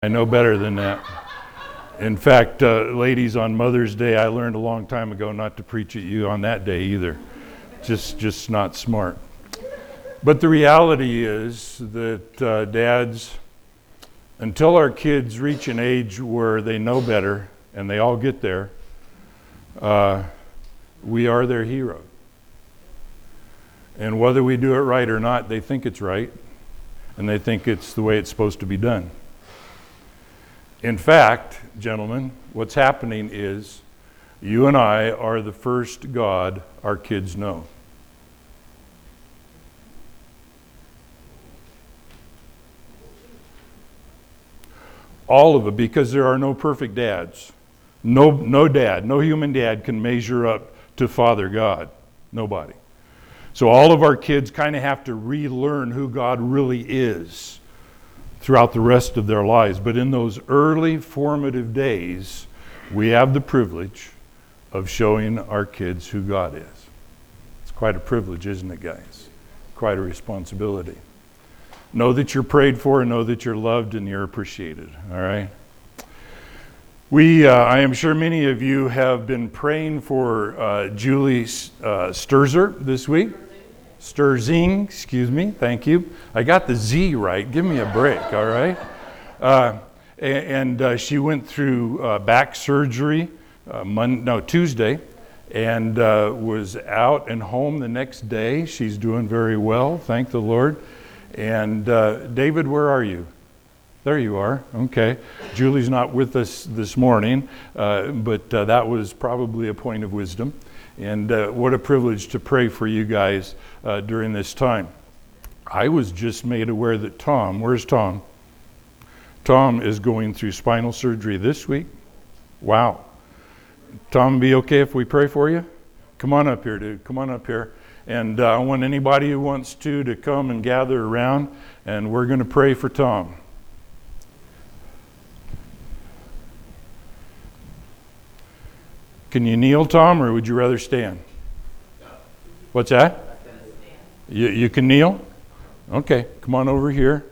I know better than that. In fact, ladies, on Mother's Day, I learned a long time ago not to preach at you on that day either. Just not smart. But the reality is that dads, until our kids reach an age where they know better, and they all get there, we are their hero. And whether we do it right or not, they think it's right, and they think it's the way it's supposed to be done. In fact, gentlemen, what's happening is you and I are the first God our kids know. All of it, because there are no perfect dads. No human dad can measure up to Father God. Nobody. So all of our kids kind of have to relearn who God really is throughout the rest of their lives. But in those early formative days, we have the privilege of showing our kids who God is. It's quite a privilege, isn't it, guys? Quite a responsibility. Know that you're prayed for, and know that you're loved and you're appreciated, all right? I am sure many of you have been praying for Julie Sturzer this week. Sturzing, excuse me, thank you. I got the Z right. Give me a break, all right? She went through back surgery Tuesday, and was out and home the next day. She's doing very well, thank the Lord. And David, where are you? There you are. Okay. Julie's not with us this morning, but that was probably a point of wisdom. And what a privilege to pray for you guys during this time. I was just made aware that Tom, where's Tom? Tom is going through spinal surgery this week. Wow. Tom, be okay if we pray for you? Come on up here, dude. Come on up here. And I want anybody who wants to come and gather around, and we're going to pray for Tom. Can you kneel, Tom, or would you rather stand? What's that? You can kneel? Okay, come on over here.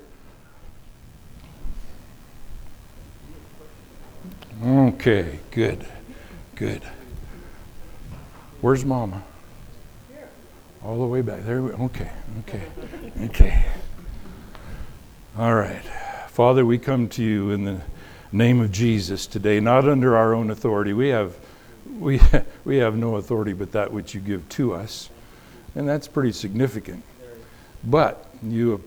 Okay, good. Where's Mama? All the way back there. Okay. All right. Father, we come to you in the name of Jesus today, not under our own authority. We have no authority but that which you give to us, and that's pretty significant. But you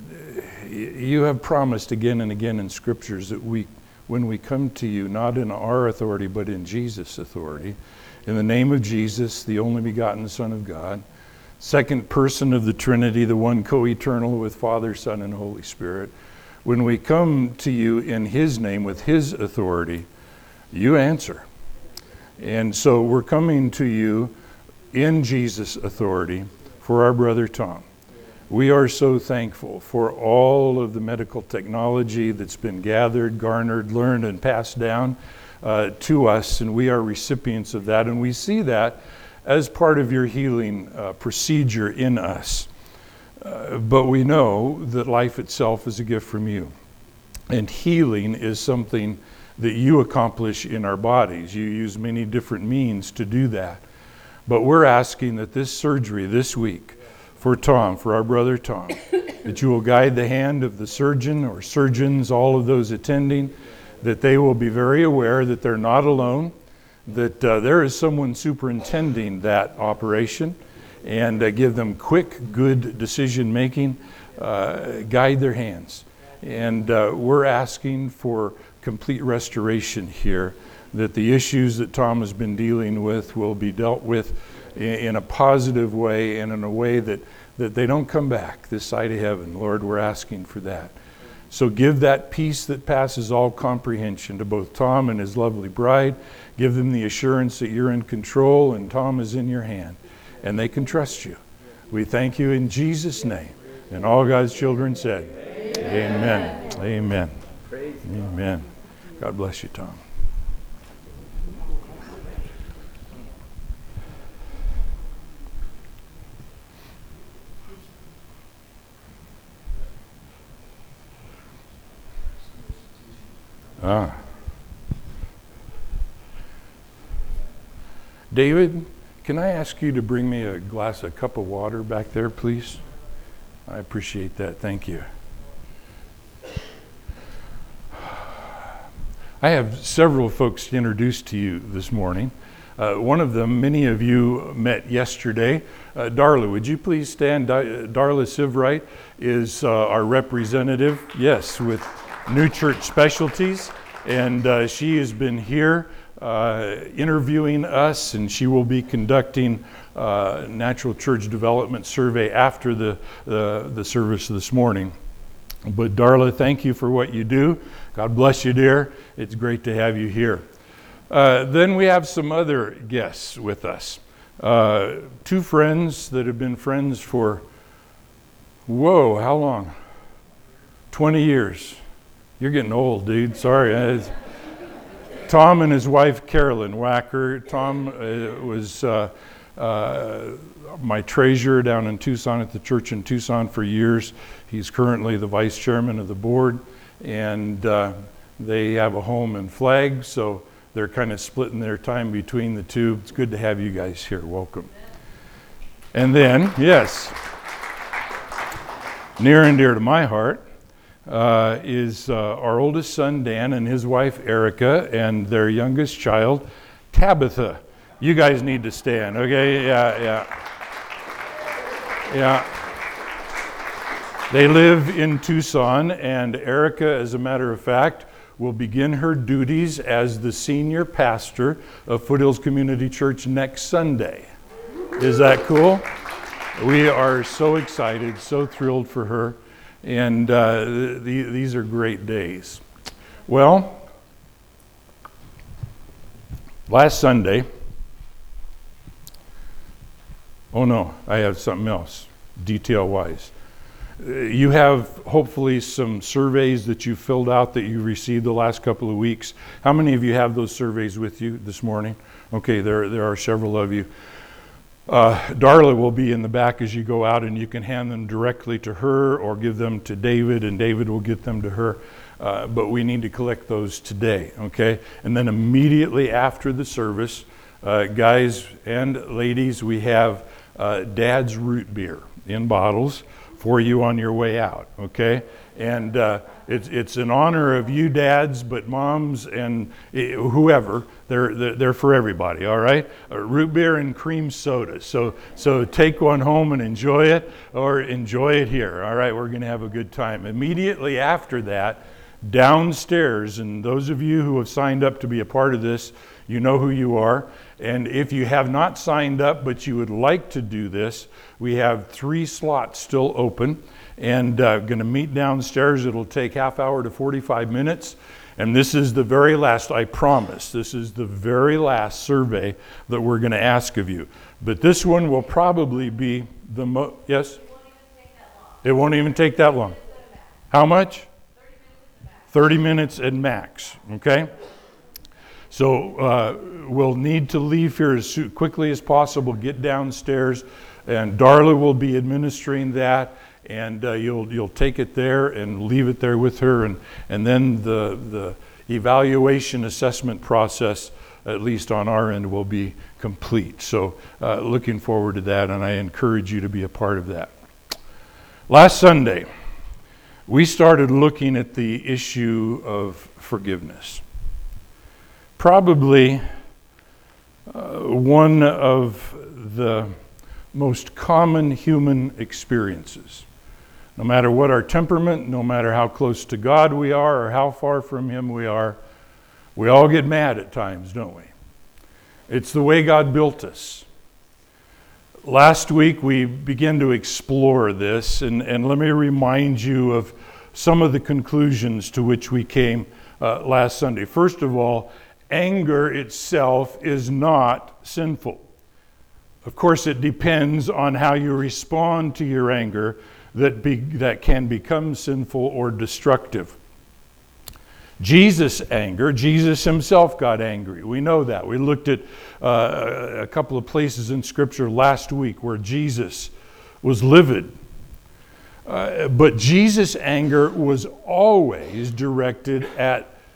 have promised again and again in scriptures that when we come to you, not in our authority but in Jesus' authority, in the name of Jesus, the only begotten Son of God, second person of the Trinity, the one co-eternal with Father, Son, and Holy Spirit, when we come to you in his name with his authority, you answer. And so we're coming to you in Jesus' authority for our brother Tom. We are so thankful for all of the medical technology that's been gathered, garnered, learned, and passed down to us, and we are recipients of that, and we see that as part of your healing procedure in us. But we know that life itself is a gift from you, and healing is something that you accomplish in our bodies. You use many different means to do that. But we're asking that this surgery this week for Tom, for our brother Tom, that you will guide the hand of the surgeon or surgeons, all of those attending, that they will be very aware that they're not alone, that there is someone superintending that operation, and give them quick, good decision making, guide their hands. And we're asking for complete restoration here, that the issues that Tom has been dealing with will be dealt with in a positive way and in a way that they don't come back this side of heaven. Lord, we're asking for that. So give that peace that passes all comprehension to both Tom and his lovely bride. Give them the assurance that you're in control and Tom is in your hand, and they can trust you. We thank you in Jesus' name. And all God's children said, Amen. Amen. Amen. God bless you, Tom. Ah. David, can I ask you to bring me a cup of water back there, please? I appreciate that. Thank you. I have several folks to introduce to you this morning. One of them, many of you met yesterday. Darla, would you please stand? Darla Sivright is our representative, yes, with New Church Specialties. And she has been here interviewing us, and she will be conducting Natural Church Development Survey after the service this morning. But Darla, thank you for what you do. God bless you, dear. It's great to have you here. Then we have some other guests with us. Two friends that have been friends for, how long? 20 years. You're getting old, dude. Sorry. Tom and his wife, Carolyn Wacker. Tom was my treasurer down in Tucson at the church in Tucson for years. He's currently the vice chairman of the board, and they have a home in Flag, so they're kind of splitting their time between the two. It's good to have you guys here. Welcome. And then, yes, near and dear to my heart, is our oldest son, Dan, and his wife, Erica, and their youngest child, Tabitha. You guys need to stand, okay? Yeah. They live in Tucson, and Erica, as a matter of fact, will begin her duties as the senior pastor of Foothills Community Church next Sunday. Is that cool? We are so excited, so thrilled for her. And these are great days. Well, last Sunday, I have something else, detail-wise. You have hopefully some surveys that you filled out that you received the last couple of weeks. How many of you have those surveys with you this morning? Okay, there are several of you. Darla will be in the back as you go out, and you can hand them directly to her or give them to David, and David will get them to her. But we need to collect those today, okay? And then immediately after the service, guys and ladies, we have Dad's root beer in bottles for you on your way out, okay? And it's in honor of you dads, but moms and whoever, they're for everybody, all right? Root beer and cream soda. So take one home and enjoy it, or enjoy it here, all right? We're going to have a good time. Immediately after that, downstairs, and those of you who have signed up to be a part of this, you know who you are. And if you have not signed up, but you would like to do this, we have 3 slots still open, and going to meet downstairs. It'll take half hour to 45 minutes. And this is the very last, I promise, this is the very last survey that we're going to ask of you. But this one will probably be the yes? It won't even take that long. How much? 30 minutes at max, okay? So we'll need to leave here as quickly as possible, get downstairs, and Darla will be administering that, and you'll take it there and leave it there with her, and then the evaluation assessment process, at least on our end, will be complete. So looking forward to that, and I encourage you to be a part of that. Last Sunday, we started looking at the issue of forgiveness. Probably one of the most common human experiences. No matter what our temperament, no matter how close to God we are or how far from Him we are, we all get mad at times, don't we? It's the way God built us. Last week we began to explore this, and let me remind you of some of the conclusions to which we came last Sunday. First of all, anger itself is not sinful. Of course, it depends on how you respond to your anger that can become sinful or destructive. Jesus' anger, Jesus himself got angry. We know that. We looked at a couple of places in Scripture last week where Jesus was livid. But Jesus' anger was always directed at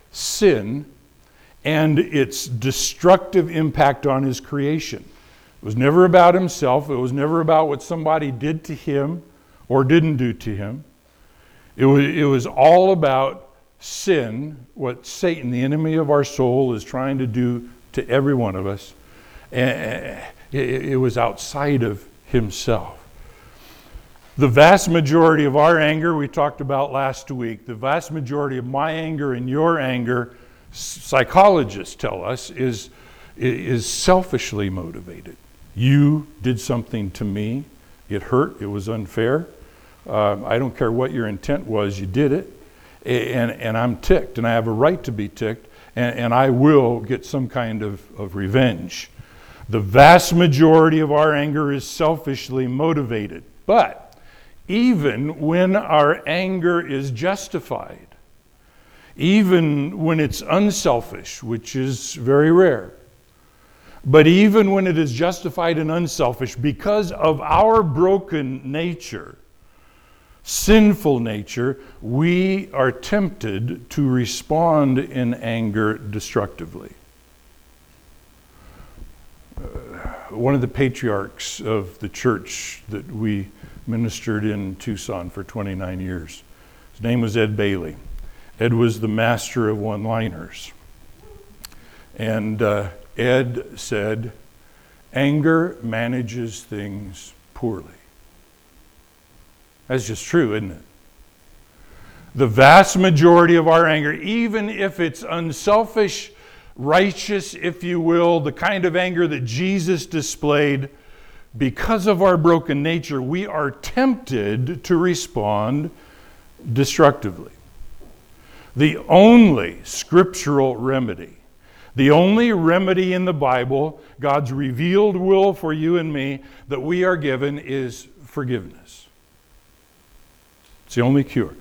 sin and its destructive impact on his creation. It was never about himself. It was never about what somebody did to him or didn't do to him. It was all about sin, what Satan, the enemy of our soul, is trying to do to every one of us. And it was outside of himself. The vast majority of our anger, we talked about last week, the vast majority of my anger and your anger, psychologists tell us, is selfishly motivated. You did something to me. It hurt. It was unfair. I don't care what your intent was. You did it. And I'm ticked, and I have a right to be ticked, and I will get some kind of revenge. The vast majority of our anger is selfishly motivated. But even when our anger is justified, even when it's unselfish, which is very rare, but even when it is justified and unselfish, because of our broken nature, sinful nature, we are tempted to respond in anger destructively. One of the patriarchs of the church that we ministered in Tucson for 29 years, his name was Ed Bailey. Ed was the master of one-liners. And Ed said, anger manages things poorly. That's just true, isn't it? The vast majority of our anger, even if it's unselfish, righteous, if you will, the kind of anger that Jesus displayed, because of our broken nature, we are tempted to respond destructively. The only scriptural remedy, the only remedy in the Bible, God's revealed will for you and me, that we are given is forgiveness. It's the only cure.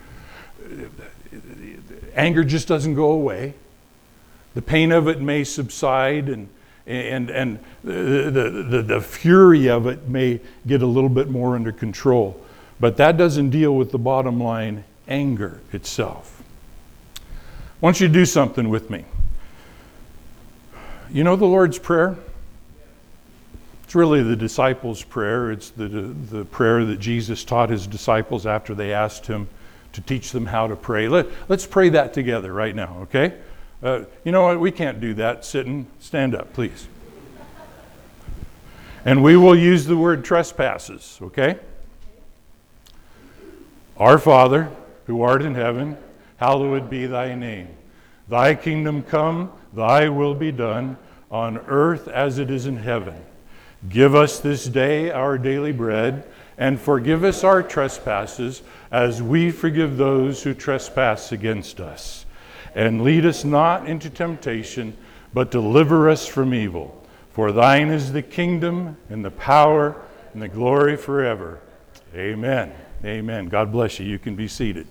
Anger just doesn't go away. The pain of it may subside, and the fury of it may get a little bit more under control. But that doesn't deal with the bottom line, anger itself. I want you to do something with me. You know the Lord's Prayer? It's really the disciples' prayer. It's the prayer that Jesus taught his disciples after they asked him to teach them how to pray. Let's pray that together right now, okay? You know what? We can't do that sitting. Stand up, please. And we will use the word trespasses, okay? Our Father, who art in heaven, hallowed be thy name. Thy kingdom come, thy will be done, on earth as it is in heaven. Give us this day our daily bread, and forgive us our trespasses, as we forgive those who trespass against us. And lead us not into temptation, but deliver us from evil. For thine is the kingdom, and the power, and the glory forever. Amen. Amen. God bless you. You can be seated.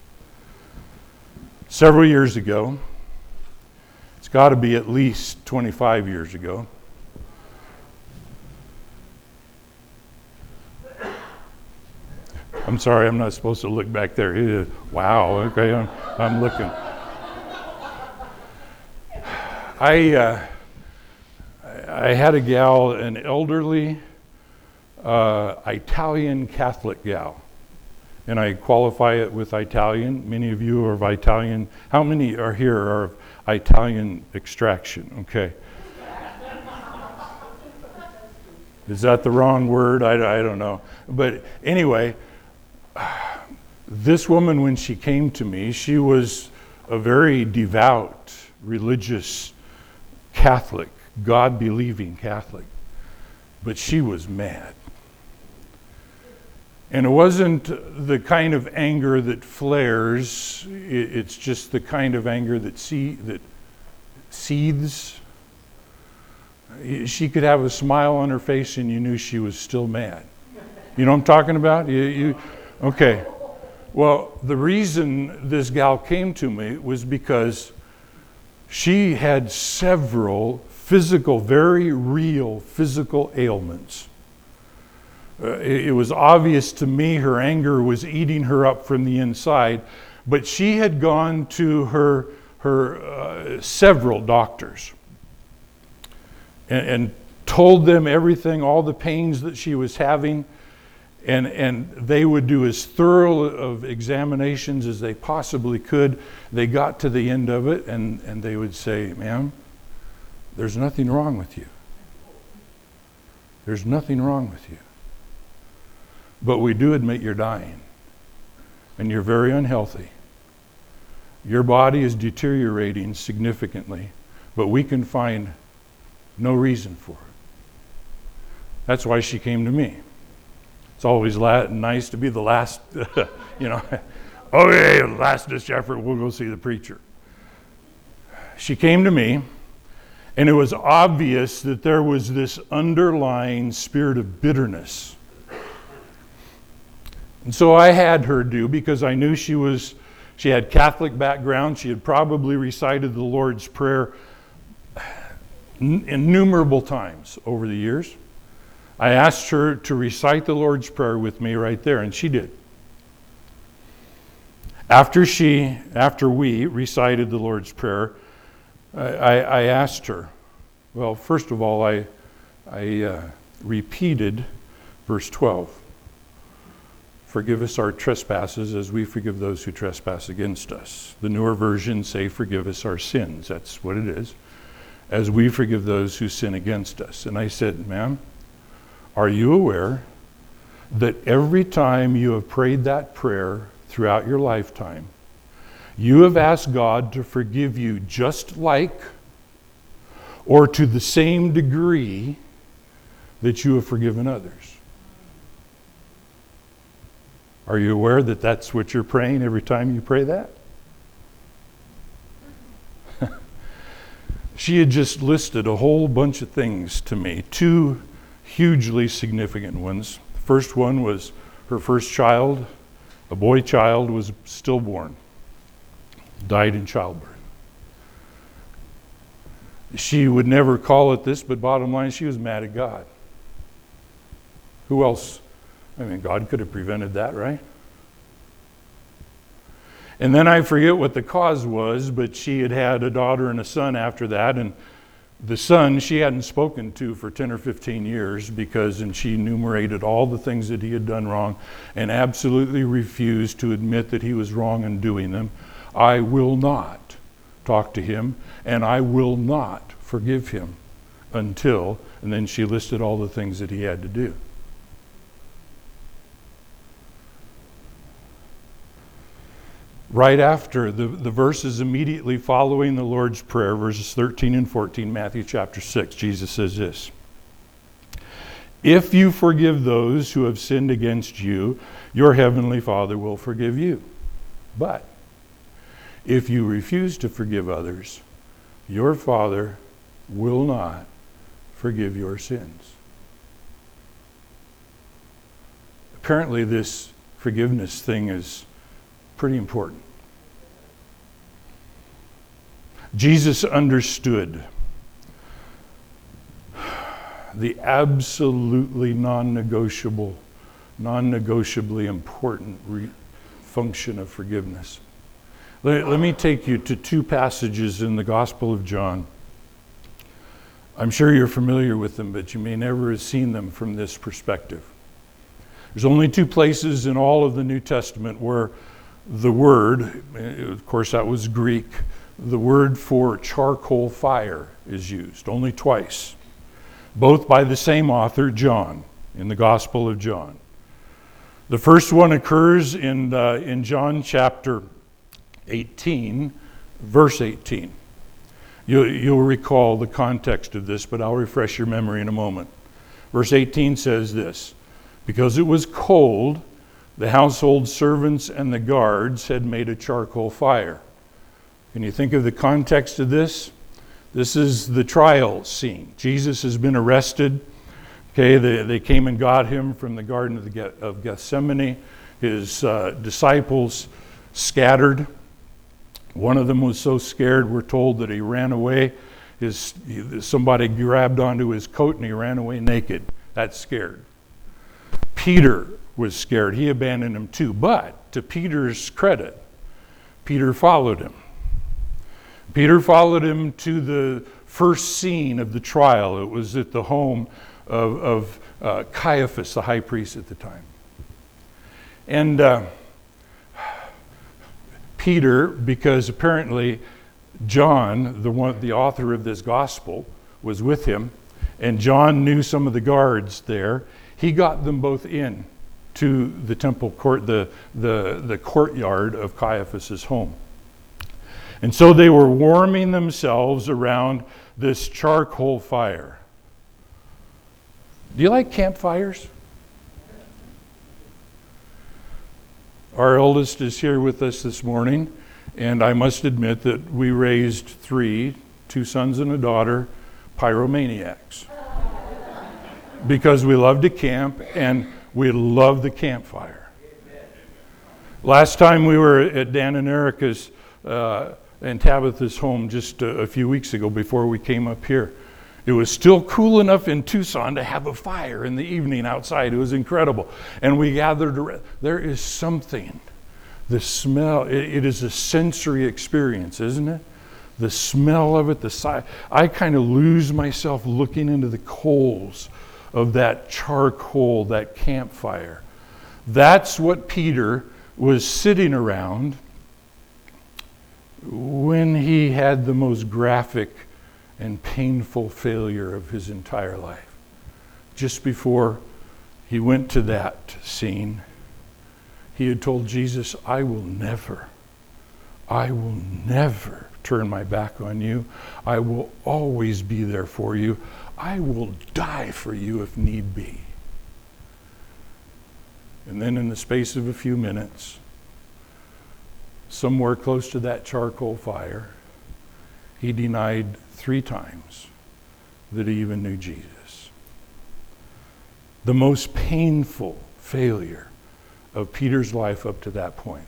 Several years ago, it's got to be at least 25 years ago, I'm sorry, I'm not supposed to look back there. Wow, okay, I'm looking. I had a gal, an elderly Italian Catholic gal, and I qualify it with Italian. Many of you are of Italian. How many are here are of Italian extraction? Okay. Is that the wrong word? I don't know. But anyway, this woman, when she came to me, she was a very devout, religious Catholic, God-believing Catholic. But she was mad. And it wasn't the kind of anger that flares. It's just the kind of anger that seethes. She could have a smile on her face and you knew she was still mad. You know what I'm talking about? Okay. Well, the reason this gal came to me was because she had several very real physical ailments. It was obvious to me her anger was eating her up from the inside, but she had gone to her several doctors and told them everything, all the pains that she was having, and they would do as thorough of examinations as they possibly could. They got to the end of it, and they would say, "Ma'am, there's nothing wrong with you. There's nothing wrong with you. But we do admit you're dying, and you're very unhealthy. Your body is deteriorating significantly, but we can find no reason for it." That's why she came to me. It's always nice to be the last, okay, last-ditch effort, we'll go see the preacher. She came to me, and it was obvious that there was this underlying spirit of bitterness. And so I had her do, because I knew she had Catholic background. She had probably recited the Lord's Prayer innumerable times over the years. I asked her to recite the Lord's Prayer with me right there, and she did. After we recited the Lord's Prayer, I asked her, well, first of all, I repeated verse 12. "Forgive us our trespasses as we forgive those who trespass against us." The newer versions say, "Forgive us our sins." That's what it is. "As we forgive those who sin against us." And I said, "Ma'am, are you aware that every time you have prayed that prayer throughout your lifetime, you have asked God to forgive you just like or to the same degree that you have forgiven others? Are you aware that that's what you're praying every time you pray that?" She had just listed a whole bunch of things to me, two hugely significant ones. The first one was her first child, a boy child, was stillborn, died in childbirth. She would never call it this, but bottom line, she was mad at God. Who else? I mean, God could have prevented that, right? And then I forget what the cause was, but she had had a daughter and a son after that, and the son she hadn't spoken to for 10 or 15 years and she enumerated all the things that he had done wrong and absolutely refused to admit that he was wrong in doing them. I will not talk to him, and I will not forgive him until, and then she listed all the things that he had to do. Right after the verses immediately following the Lord's Prayer, verses 13 and 14, Matthew chapter 6, Jesus says this: "If you forgive those who have sinned against you, your heavenly Father will forgive you. But if you refuse to forgive others, your Father will not forgive your sins." Apparently this forgiveness thing is pretty important. Jesus understood the absolutely non-negotiably important function of forgiveness. Let me take you to two passages in the Gospel of John. I'm sure you're familiar with them, but you may never have seen them from this perspective. There's only two places in all of the New Testament where the word, of course that was Greek, the word for charcoal fire is used, only twice. Both by the same author, John, in the Gospel of John. The first one occurs in John chapter 18, verse 18. You'll recall the context of this, but I'll refresh your memory in a moment. Verse 18 says this: "Because it was cold, the household servants and the guards had made a charcoal fire." Can you think of the context of this? This is the trial scene. Jesus has been arrested. Okay, they came and got him from the Garden of Gethsemane. His disciples scattered. One of them was so scared, we're told, that he ran away. Somebody grabbed onto his coat and he ran away naked. That scared. Peter was scared. He abandoned him too. But to Peter's credit, Peter followed him. Peter followed him to the first scene of the trial. It was at the home of Caiaphas, the high priest at the time. And Peter, because apparently John, the author of this gospel, was with him, and John knew some of the guards there, he got them both in to the temple court, the courtyard of Caiaphas's home. And so they were warming themselves around this charcoal fire. Do you like campfires? Our oldest is here with us this morning, and I must admit that we raised two sons and a daughter, pyromaniacs. Because we love to camp and we love the campfire. Last time we were at Dan and Erica's and Tabitha's home just a few weeks ago before we came up here. It was still cool enough in Tucson to have a fire in the evening outside. It was incredible. And we gathered around. There is something. The smell, it is a sensory experience, isn't it? The smell of it, I kind of lose myself looking into the coals of that charcoal, that campfire. That's what Peter was sitting around when he had the most graphic and painful failure of his entire life. Just before he went to that scene, he had told Jesus, I will never turn my back on you. I will always be there for you. I will die for you if need be. And then in the space of a few minutes, somewhere close to that charcoal fire, he denied 3 times that he even knew Jesus. The most painful failure of Peter's life up to that point.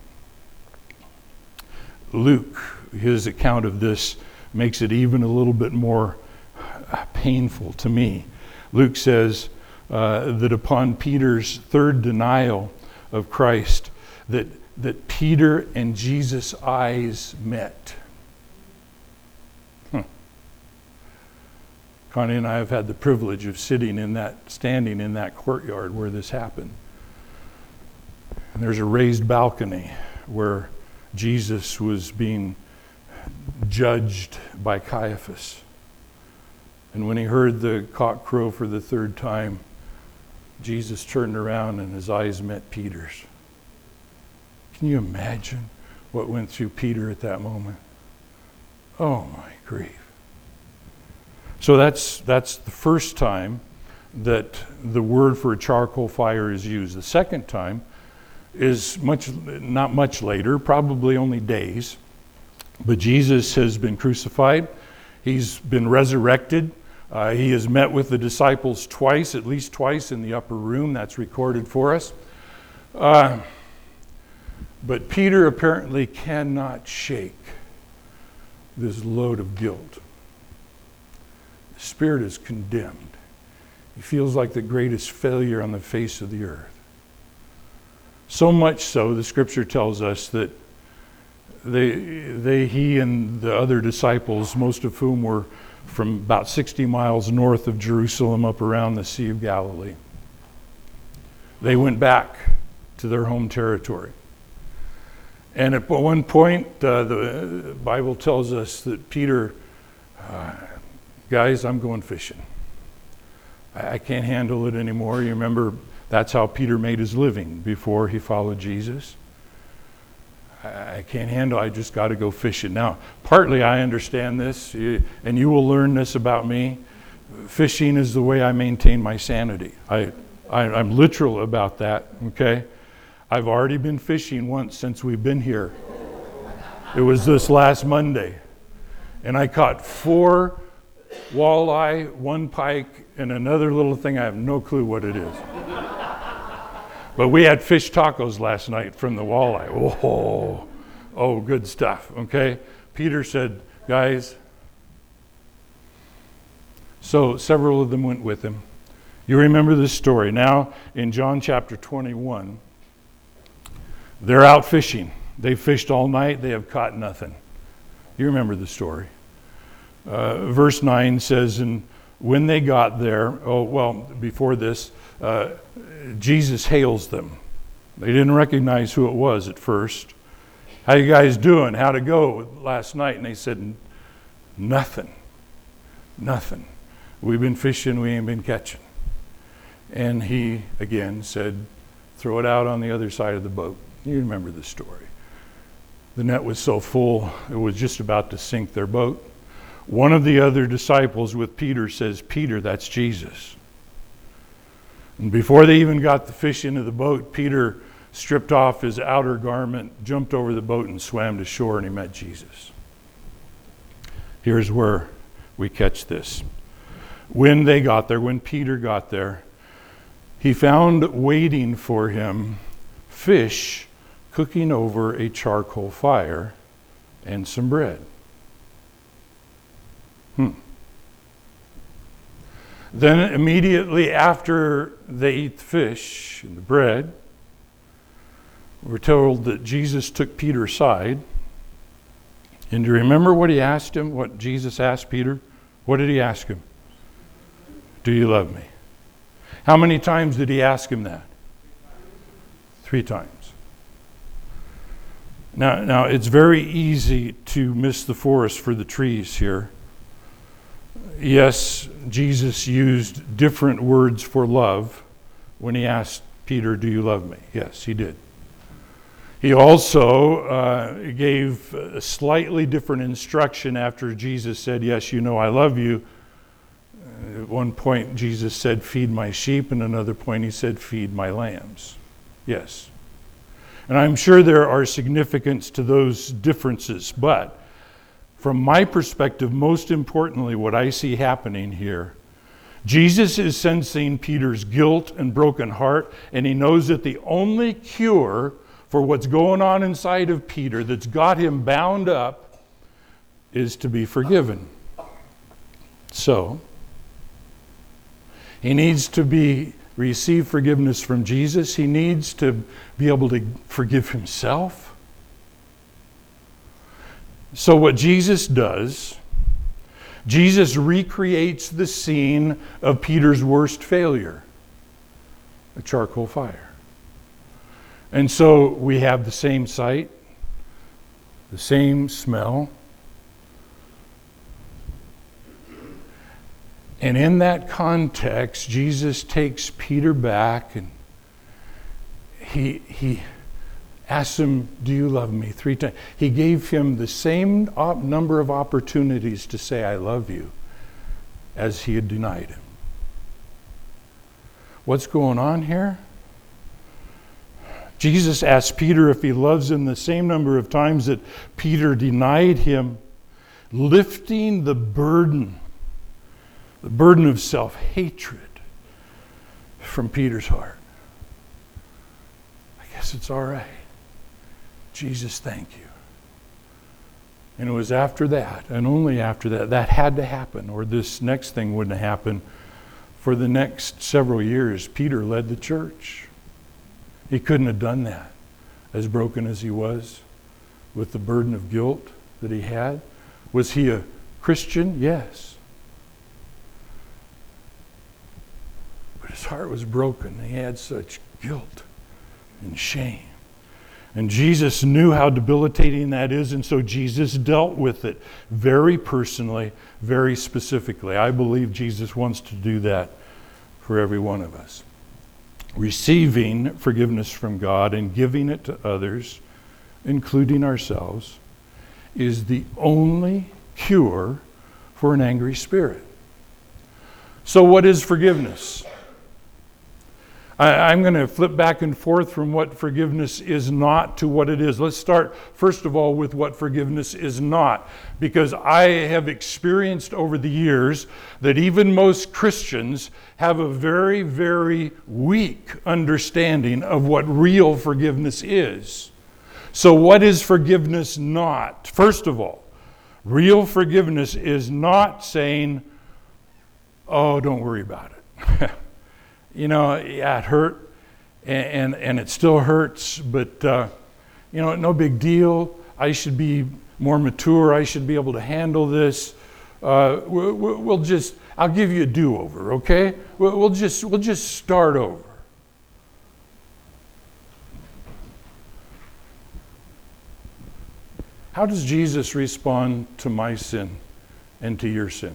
Luke, his account of this makes it even a little bit more painful to me. Luke says that upon Peter's 3rd denial of Christ, that Peter and Jesus' eyes met. Connie and I have had the privilege of standing in that courtyard where this happened. And there's a raised balcony where Jesus was being judged by Caiaphas. And when he heard the cock crow for the 3rd time, Jesus turned around and his eyes met Peter's. Can you imagine what went through Peter at that moment? Oh my grief. So that's the first time that the word for a charcoal fire is used. The second time is not much later, probably only days. But Jesus has been crucified. He's been resurrected. He has met with the disciples twice, at least twice in the upper room. That's recorded for us. But Peter apparently cannot shake this load of guilt. The spirit is condemned. He feels like the greatest failure on the face of the earth. So much so, the scripture tells us that he and the other disciples, most of whom were from about 60 miles north of Jerusalem up around the Sea of Galilee, they went back to their home territory. And at one point, the Bible tells us that Peter, guys, I'm going fishing. I can't handle it anymore. You remember, that's how Peter made his living before he followed Jesus. I can't handle it. I just got to go fishing. Now, partly I understand this, and you will learn this about me. Fishing is the way I maintain my sanity. I'm literal about that, okay? I've already been fishing once since we've been here. It was this last Monday. And I caught 4 walleye, 1 pike, and another little thing. I have no clue what it is. But we had fish tacos last night from the walleye. Oh, good stuff, okay? Peter said, guys. So several of them went with him. You remember this story. Now, in John chapter 21, they're out fishing. They fished all night. They have caught nothing. You remember the story. Verse 9 says, and when they got there, before this, Jesus hails them. They didn't recognize who it was at first. How you guys doing? How'd it go last night? And they said, nothing. We've been fishing, we ain't been catching. And he, again, said, throw it out on the other side of the boat. You remember the story. The net was so full, it was just about to sink their boat. One of the other disciples with Peter says, Peter, that's Jesus. And before they even got the fish into the boat, Peter stripped off his outer garment, jumped over the boat, and swam to shore, and he met Jesus. Here's where we catch this. When Peter got there, he found waiting for him fish cooking over a charcoal fire and some bread. Then immediately after they eat the fish and the bread, we're told that Jesus took Peter aside. And do you remember what he asked him, what Jesus asked Peter? What did he ask him? Do you love me? How many times did he ask him that? 3 times. Now it's very easy to miss the forest for the trees here. Yes, Jesus used different words for love when he asked Peter, do you love me? Yes, he did. He also gave a slightly different instruction after Jesus said, yes, you know I love you. At one point, Jesus said, feed my sheep, and another point he said, feed my lambs. Yes. And I'm sure there are significance to those differences, but from my perspective, most importantly, what I see happening here, Jesus is sensing Peter's guilt and broken heart, and he knows that the only cure for what's going on inside of Peter that's got him bound up is to be forgiven. So, he needs to receive forgiveness from Jesus. He needs to be able to forgive himself. So what Jesus does, Jesus recreates the scene of Peter's worst failure, a charcoal fire. And so we have the same sight, the same smell. And in that context, Jesus takes Peter back and he asks him, do you love me? 3 times. He gave him the same number of opportunities to say, I love you, as he had denied him. What's going on here? Jesus asked Peter if he loves him the same number of times that Peter denied him, lifting the burden of self-hatred from Peter's heart. I guess it's all right. Jesus, thank you. And it was after that, and only after that, that had to happen, or this next thing wouldn't happen. For the next several years, Peter led the church. He couldn't have done that, as broken as he was, with the burden of guilt that he had. Was he a Christian? Yes. But his heart was broken. He had such guilt and shame. And Jesus knew how debilitating that is, and so Jesus dealt with it very personally, very specifically. I believe Jesus wants to do that for every one of us. Receiving forgiveness from God and giving it to others, including ourselves, is the only cure for an angry spirit. So what is forgiveness? I'm going to flip back and forth from what forgiveness is not to what it is. Let's start, first of all, with what forgiveness is not. Because I have experienced over the years that even most Christians have a very, very weak understanding of what real forgiveness is. So what is forgiveness not? First of all, real forgiveness is not saying, oh, don't worry about it. Yeah, it hurt, and it still hurts, but, no big deal. I should be more mature. I should be able to handle this. I'll give you a do-over, okay? We'll just start over. How does Jesus respond to my sin and to your sin?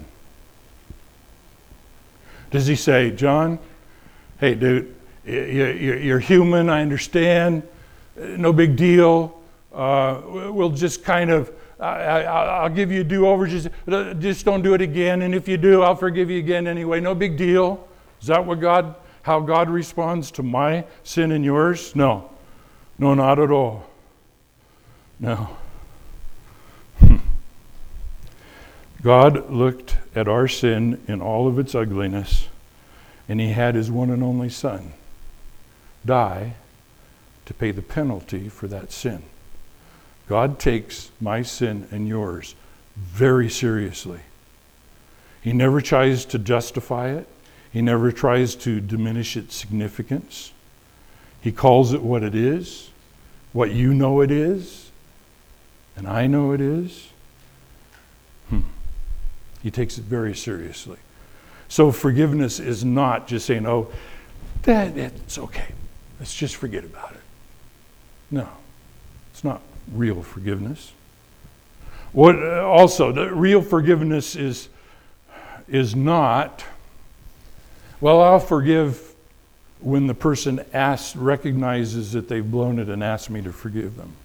Does he say, John, hey, dude, you're human, I understand. No big deal. We'll just kind of, I'll give you a do-over. Just don't do it again. And if you do, I'll forgive you again anyway. No big deal. Is that how God responds to my sin and yours? No. No, not at all. No. God looked at our sin in all of its ugliness, and he had his one and only Son die to pay the penalty for that sin. God takes my sin and yours very seriously. He never tries to justify it. He never tries to diminish its significance. He calls it what it is, what you know it is, and I know it is. He takes it very seriously. So forgiveness is not just saying, oh, it's okay. Let's just forget about it. No, it's not real forgiveness. Also, the real forgiveness is not, well, I'll forgive when the person recognizes that they've blown it and asks me to forgive them.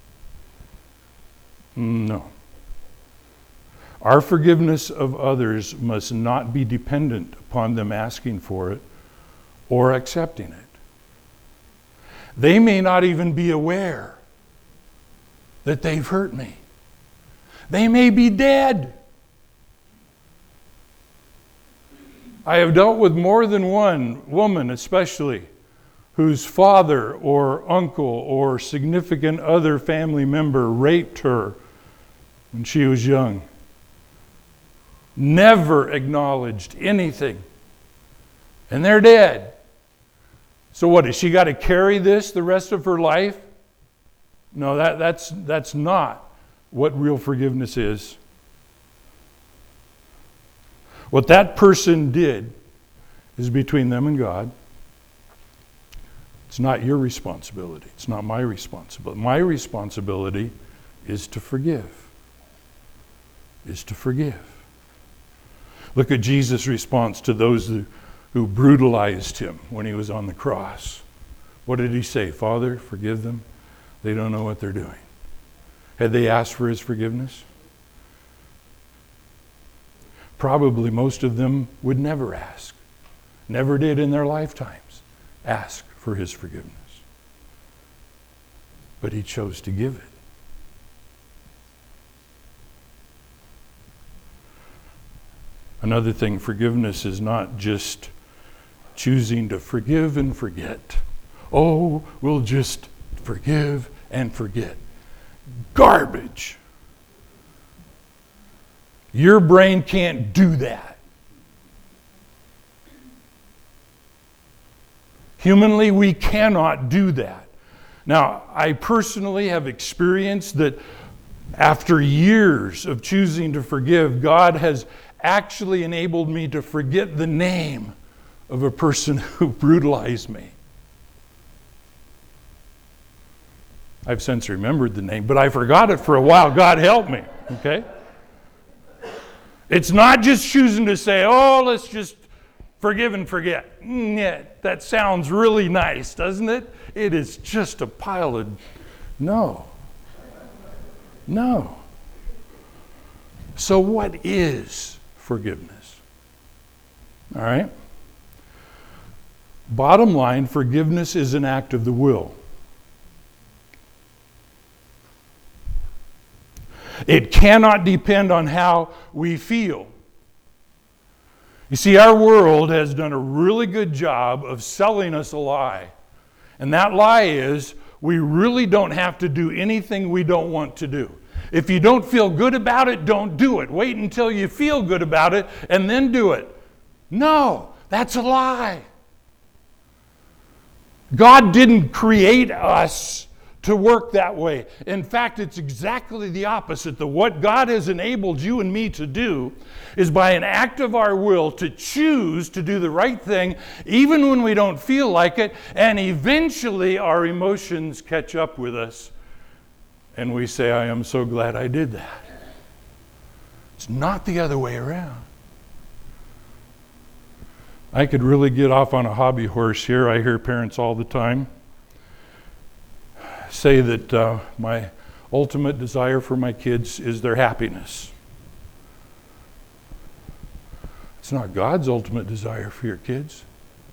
No. Our forgiveness of others must not be dependent upon them asking for it or accepting it. They may not even be aware that they've hurt me. They may be dead. I have dealt with more than one woman, especially, whose father or uncle or significant other family member raped her when she was young. Never acknowledged anything. And they're dead. So what, has she got to carry this the rest of her life? No, that's not what real forgiveness is. What that person did is between them and God. It's not your responsibility. It's not my responsibility. My responsibility is to forgive. Is to forgive. Look at Jesus' response to those who brutalized him when he was on the cross. What did he say? Father, forgive them. They don't know what they're doing. Had they asked for his forgiveness? Probably most of them would never ask. Never did in their lifetimes ask for his forgiveness. But he chose to give it. Another thing, forgiveness is not just choosing to forgive and forget. Oh, we'll just forgive and forget. Garbage. Your brain can't do that. Humanly, we cannot do that. Now, I personally have experienced that after years of choosing to forgive, God has actually enabled me to forget the name of a person who brutalized me. I've since remembered the name, but I forgot it for a while. God help me, okay? It's not just choosing to say, oh, let's just forgive and forget. Yeah, that sounds really nice, doesn't it? It is just a pile of... No. So what is forgiveness? All right? Bottom line, forgiveness is an act of the will. It cannot depend on how we feel. You see, our world has done a really good job of selling us a lie. And that lie is, we really don't have to do anything we don't want to do. If you don't feel good about it, don't do it. Wait until you feel good about it and then do it. No, that's a lie. God didn't create us to work that way. In fact, it's exactly the opposite. What God has enabled you and me to do is by an act of our will to choose to do the right thing even when we don't feel like it, and eventually our emotions catch up with us and we say, I am so glad I did that. It's not the other way around. I could really get off on a hobby horse here. I hear parents all the time say that my ultimate desire for my kids is their happiness. It's not God's ultimate desire for your kids.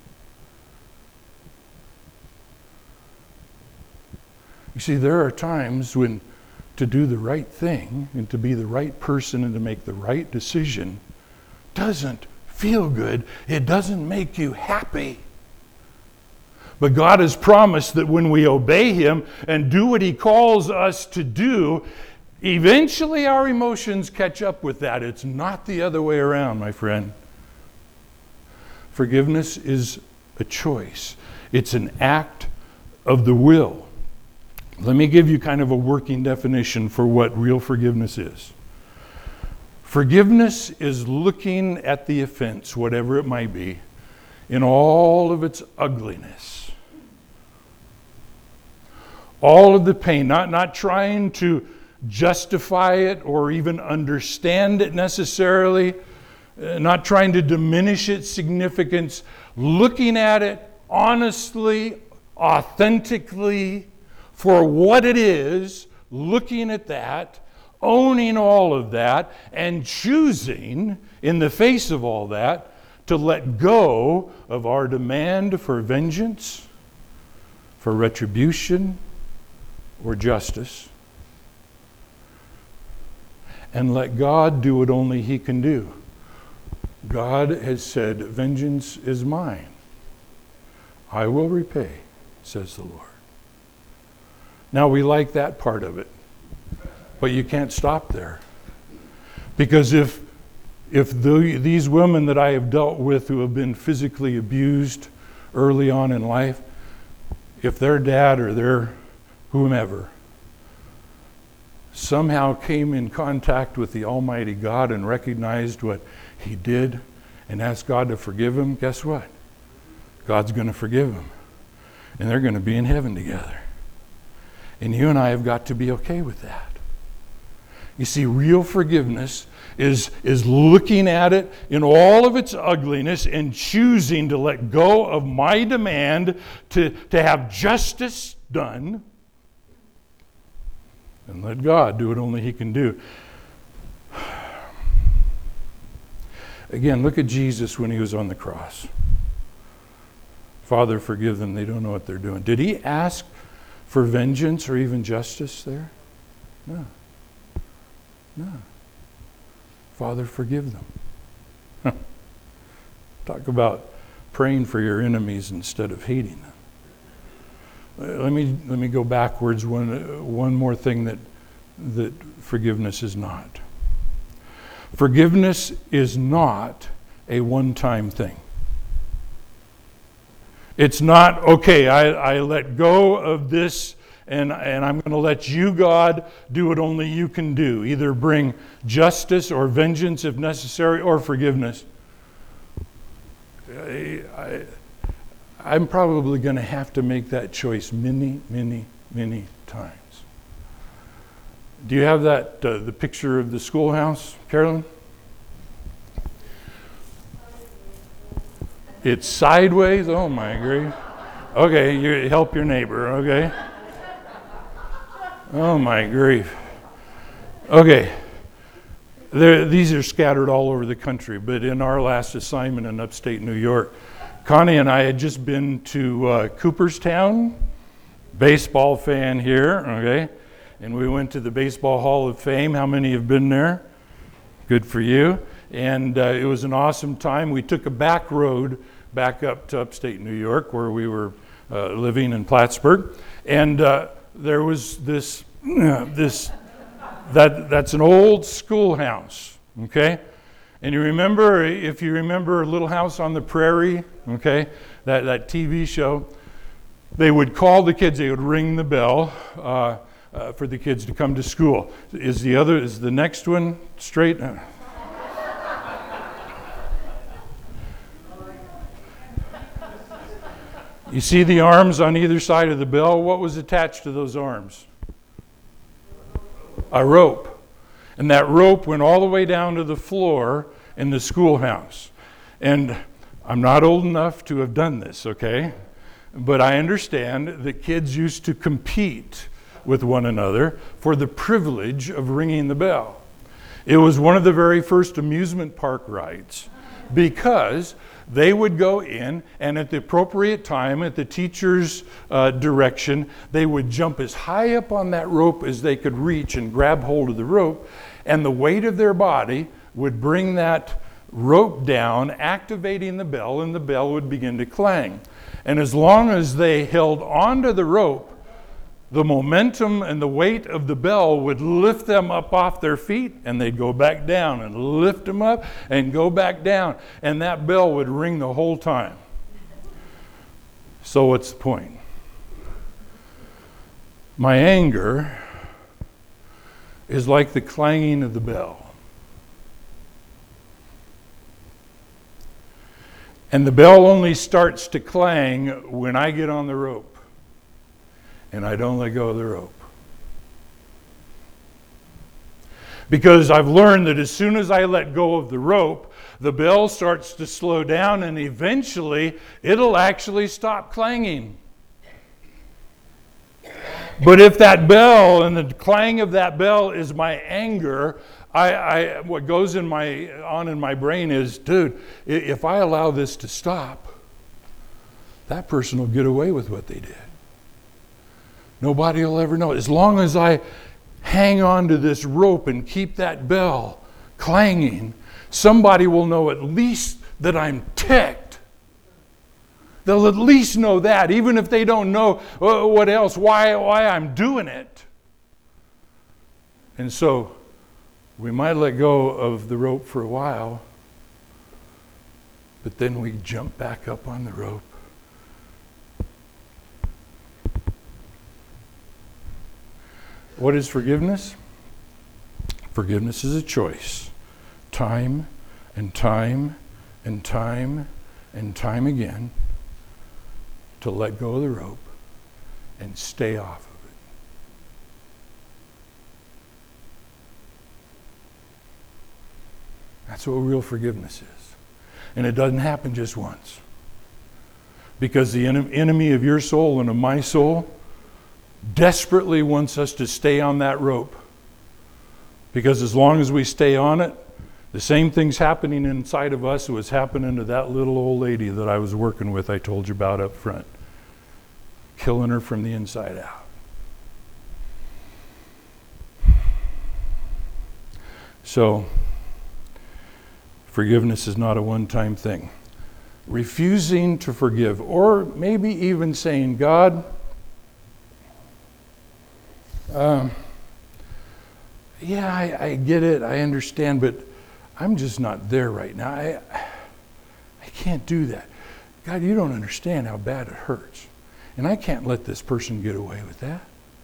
You see, there are times when to do the right thing and to be the right person and to make the right decision doesn't feel good. It doesn't make you happy. But God has promised that when we obey Him and do what He calls us to do, eventually our emotions catch up with that. It's not the other way around, my friend. Forgiveness is a choice. It's an act of the will. Let me give you kind of a working definition for what real forgiveness is. Forgiveness is looking at the offense, whatever it might be, in all of its ugliness. All of the pain, not trying to justify it or even understand it necessarily, not trying to diminish its significance, looking at it honestly, authentically, for what it is, looking at that, owning all of that, and choosing, in the face of all that, to let go of our demand for vengeance, for retribution, or justice, and let God do what only He can do. God has said, vengeance is mine. I will repay, says the Lord. Now we like that part of it, but you can't stop there. Because if these women that I have dealt with who have been physically abused early on in life, if their dad or their whomever somehow came in contact with the Almighty God and recognized what He did and asked God to forgive him, guess what? God's going to forgive him. And they're going to be in heaven together. And you and I have got to be okay with that. You see, real forgiveness is looking at it in all of its ugliness and choosing to let go of my demand to have justice done and let God do what only He can do. Again, look at Jesus when He was on the cross. Father, forgive them. They don't know what they're doing. Did He ask for vengeance or even justice there? No. No. Father, forgive them. Talk about praying for your enemies instead of hating them. Let me go backwards. One more thing that forgiveness is not. Forgiveness is not a one-time thing. It's not, okay, I let go of this and I'm going to let you, God, do what only you can do. Either bring justice or vengeance if necessary, or forgiveness. I'm probably going to have to make that choice many, many, many times. Do you have that, the picture of the schoolhouse, Carolyn? It's sideways? Oh my grief. Okay, you help your neighbor, okay? Oh my grief. Okay. These are scattered all over the country, but in our last assignment in upstate New York, Connie and I had just been to Cooperstown, baseball fan here, okay? And we went to the Baseball Hall of Fame. How many have been there? Good for you. And it was an awesome time. We took a back road back up to upstate New York where we were living in Plattsburgh. And there was this that's an old schoolhouse, okay? And if you remember Little House on the Prairie, okay, that TV show, They would call the kids, they would ring the bell for the kids to come to school. Is the next one straight? You see the arms on either side of the bell? What was attached to those arms? A rope. And that rope went all the way down to the floor in the schoolhouse. And I'm not old enough to have done this, okay? But I understand that kids used to compete with one another for the privilege of ringing the bell. It was one of the very first amusement park rides because they would go in and at the appropriate time, at the teacher's direction, they would jump as high up on that rope as they could reach and grab hold of the rope, and the weight of their body would bring that rope down, activating the bell, and the bell would begin to clang. And as long as they held onto the rope, the momentum and the weight of the bell would lift them up off their feet, and they'd go back down and lift them up and go back down. And that bell would ring the whole time. So what's the point? My anger is like the clanging of the bell. And the bell only starts to clang when I get on the rope. And I don't let go of the rope. Because I've learned that as soon as I let go of the rope, the bell starts to slow down and eventually it'll actually stop clanging. But if that bell and the clang of that bell is my anger, what goes on in my brain is, dude, if I allow this to stop, that person will get away with what they did. Nobody will ever know. As long as I hang on to this rope and keep that bell clanging, somebody will know at least that I'm ticked. They'll at least know that, even if they don't know what else, why I'm doing it. And so we might let go of the rope for a while, but then we jump back up on the rope. What is forgiveness? Forgiveness is a choice. Time and time and time and time again to let go of the rope and stay off of it. That's what real forgiveness is. And it doesn't happen just once. Because the enemy of your soul and of my soul desperately wants us to stay on that rope. Because as long as we stay on it, the same thing's happening inside of us that was happening to that little old lady that I was working with, I told you about up front. Killing her from the inside out. So, forgiveness is not a one-time thing. Refusing to forgive, or maybe even saying, God, I get it, I understand, but I'm just not there right now. I can't do that. God, you don't understand how bad it hurts. And I can't let this person get away with that.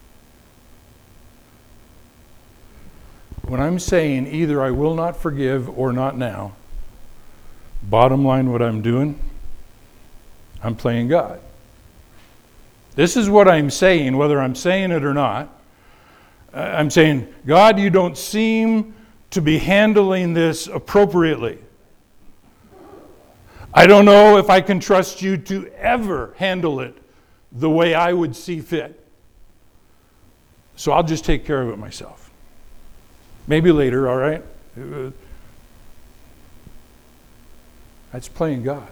When I'm saying either I will not forgive or not now, bottom line what I'm doing, I'm playing God. This is what I'm saying, whether I'm saying it or not. I'm saying, God, you don't seem to be handling this appropriately. I don't know if I can trust you to ever handle it the way I would see fit. So I'll just take care of it myself. Maybe later, all right? That's playing God.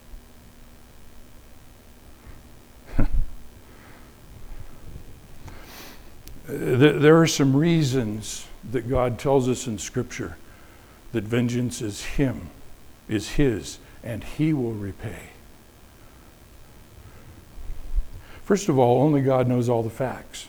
There are some reasons that God tells us in Scripture that vengeance is His, and He will repay. First of all, only God knows all the facts.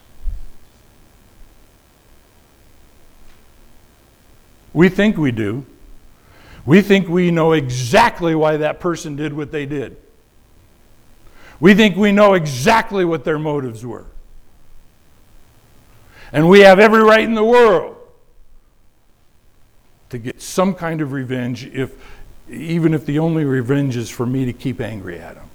We think we do. We think we know exactly why that person did what they did. We think we know exactly what their motives were. And we have every right in the world to get some kind of revenge, even if the only revenge is for me to keep angry at them.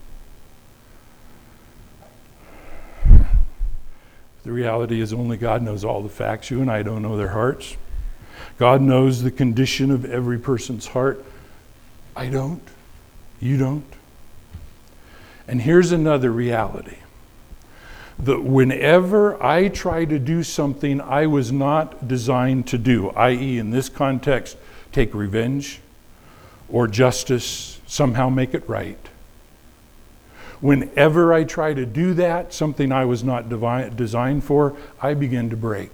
The reality is only God knows all the facts. You and I don't know their hearts. God knows the condition of every person's heart. I don't. You don't. And here's another reality. That whenever I try to do something I was not designed to do, i.e. in this context, take revenge or justice, somehow make it right. Whenever I try to do that, something I was not designed for, I begin to break.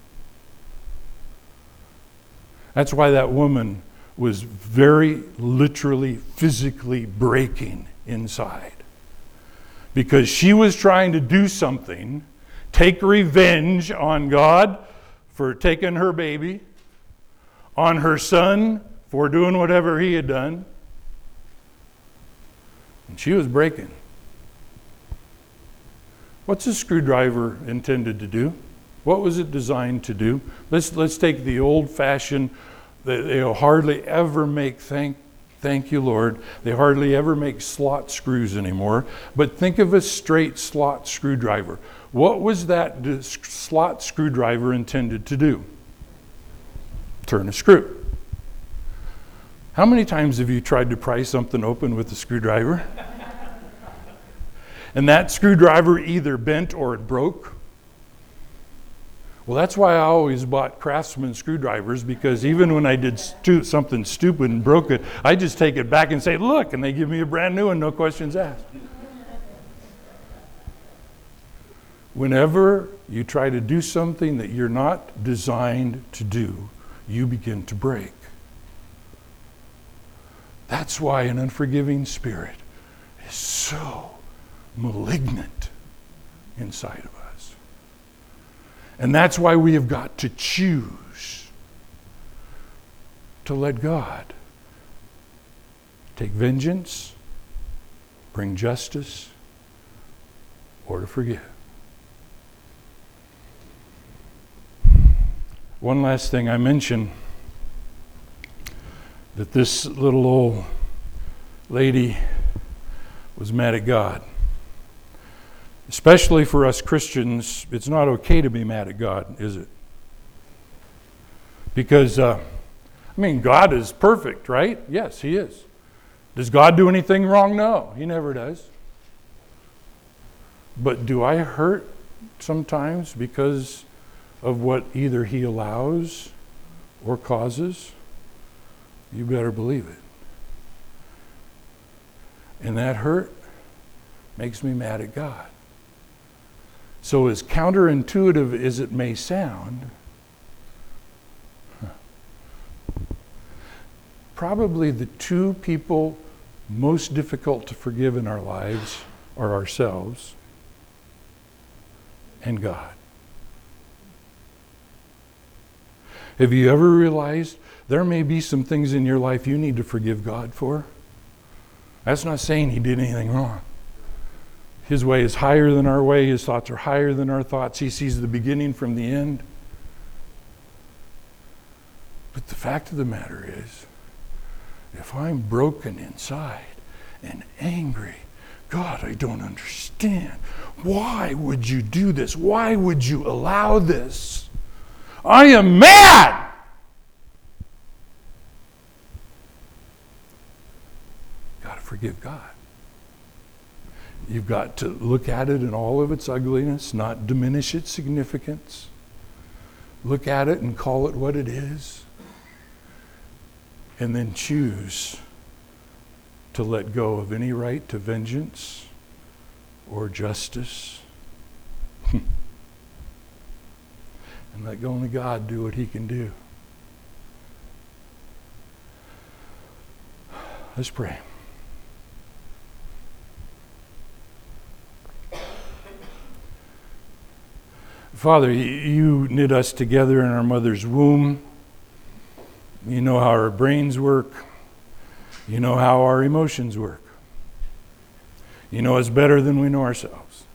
That's why that woman was very literally, physically breaking inside. Because she was trying to do something, take revenge on God for taking her baby, on her son for doing whatever he had done. And she was breaking. What's a screwdriver intended to do? What was it designed to do? Let's take the old-fashioned, they'll hardly ever make, thank you, Lord, they hardly ever make slot screws anymore. But think of a straight slot screwdriver. What was that slot screwdriver intended to do? Turn a screw. How many times have you tried to pry something open with a screwdriver? And that screwdriver either bent or it broke? Well, that's why I always bought Craftsman screwdrivers, because even when I did something stupid and broke it, I just take it back and say, look, and they give me a brand new one, no questions asked. Whenever you try to do something that you're not designed to do, you begin to break. That's why an unforgiving spirit is so malignant inside of us. And that's why we have got to choose to let God take vengeance, bring justice, or to forgive. One last thing, I mentioned that this little old lady was mad at God. Especially for us Christians, it's not okay to be mad at God, is it? Because, God is perfect, right? Yes, He is. Does God do anything wrong? No, He never does. But do I hurt sometimes because of what either He allows or causes? You better believe it. And that hurt makes me mad at God. So as counterintuitive as it may sound, probably the two people most difficult to forgive in our lives are ourselves and God. Have you ever realized there may be some things in your life you need to forgive God for? That's not saying He did anything wrong. His way is higher than our way. His thoughts are higher than our thoughts. He sees the beginning from the end. But the fact of the matter is, if I'm broken inside and angry, God, I don't understand. Why would you do this? Why would you allow this? I am mad! Got to forgive God. You've got to look at it in all of its ugliness, not diminish its significance. Look at it and call it what it is. And then choose to let go of any right to vengeance or justice. And let only God do what He can do. Let's pray. Father, You knit us together in our mother's womb. You know how our brains work. You know how our emotions work. You know us better than we know ourselves.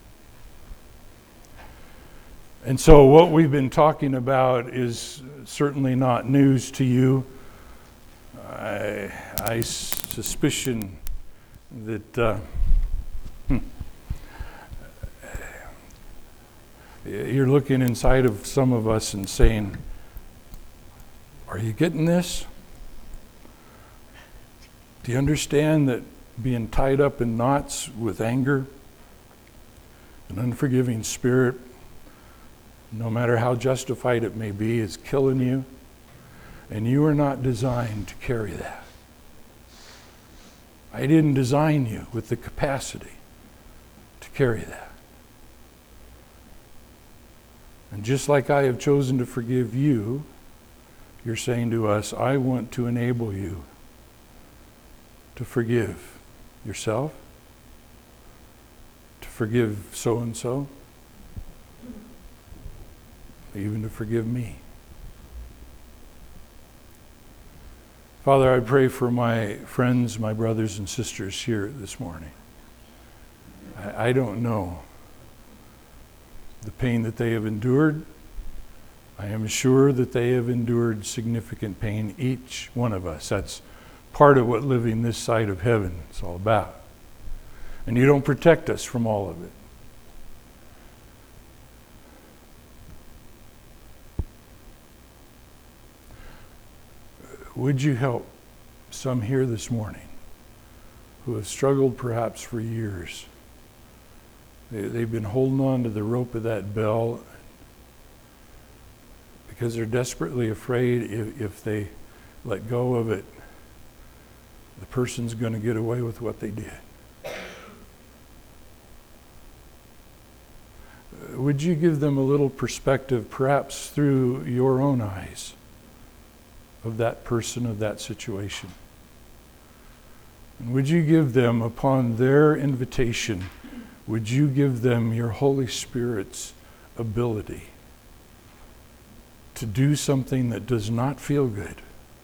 And so what we've been talking about is certainly not news to you. I suspicion that you're looking inside of some of us and saying, are you getting this? Do you understand that being tied up in knots with anger, an unforgiving spirit, no matter how justified it may be, is killing you? And you are not designed to carry that. I didn't design you with the capacity to carry that. And just like I have chosen to forgive you, you're saying to us, I want to enable you to forgive yourself, to forgive so-and-so, even to forgive me. Father, I pray for my friends, my brothers and sisters here this morning. I don't know the pain that they have endured. I am sure that they have endured significant pain, each one of us. That's part of what living this side of heaven is all about. And you don't protect us from all of it. Would you help some here this morning who have struggled perhaps for years? They've been holding on to the rope of that bell because they're desperately afraid if they let go of it, the person's going to get away with what they did. Would you give them a little perspective, perhaps through your own eyes, of that person, of that situation? And would you give them, upon their invitation, would you give them your Holy Spirit's ability to do something that does not feel good?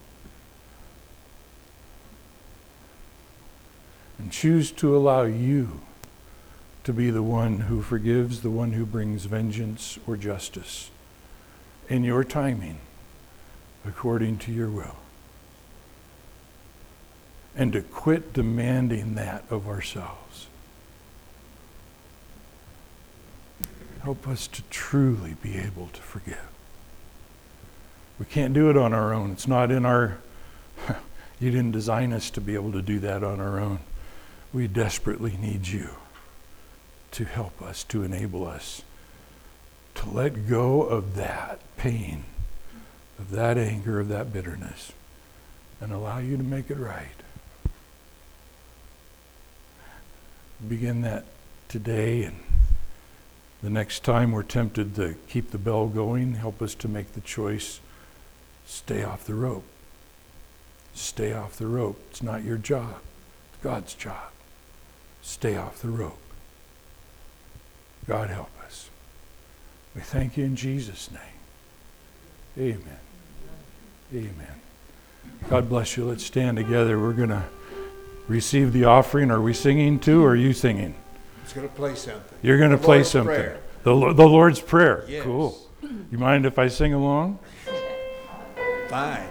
And choose to allow you to be the one who forgives, the one who brings vengeance or justice in your timing, according to your will. And to quit demanding that of ourselves. Help us to truly be able to forgive. We can't do it on our own. It's not in our... You didn't design us to be able to do that on our own. We desperately need you to help us, to enable us to let go of that pain, of that anger, of that bitterness, and allow you to make it right. Begin that today, and the next time we're tempted to keep the bell going, help us to make the choice, stay off the rope. Stay off the rope. It's not your job. It's God's job. Stay off the rope. God help us. We thank you in Jesus' name. Amen. Amen. God bless you. Let's stand together. We're going to receive the offering. Are we singing too, or are you singing? It's going to play something. You're going to play Lord's something. Prayer. The Lord's Prayer. Yes. Cool. You mind if I sing along? Fine.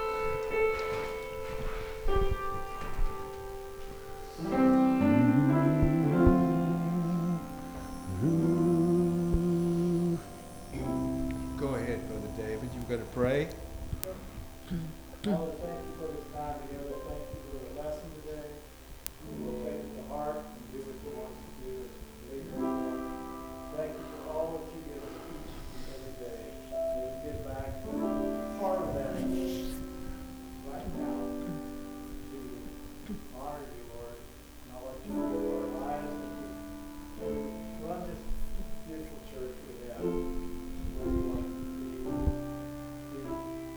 Go ahead, Brother David. You going to pray? Father, thank you for this time together. Thank you for the lesson today. We will take it to heart and do what you want us to do as believers. Thank you for all that you give us each and every day. May we get back part of that right now to honor you, Lord, and all that you do in our lives and to run this beautiful church we have where we want to be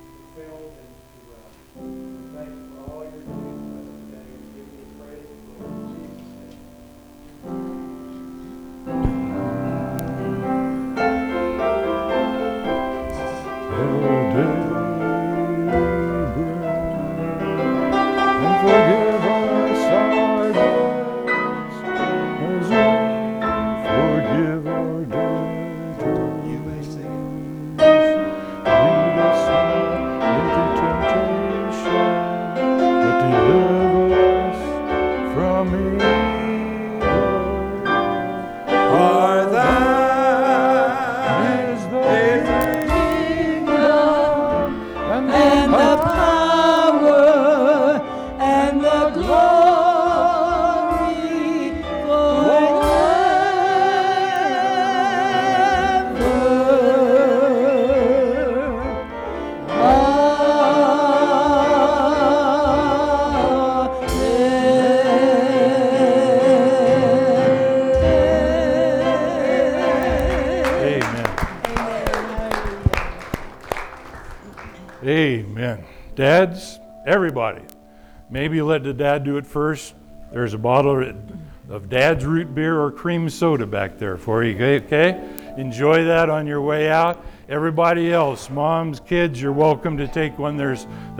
Amen. Dads, everybody, maybe let the dad do it first. There's a bottle of Dad's root beer or cream soda back there for you, okay? Enjoy that on your way out. Everybody else, moms, kids, you're welcome to take one. There's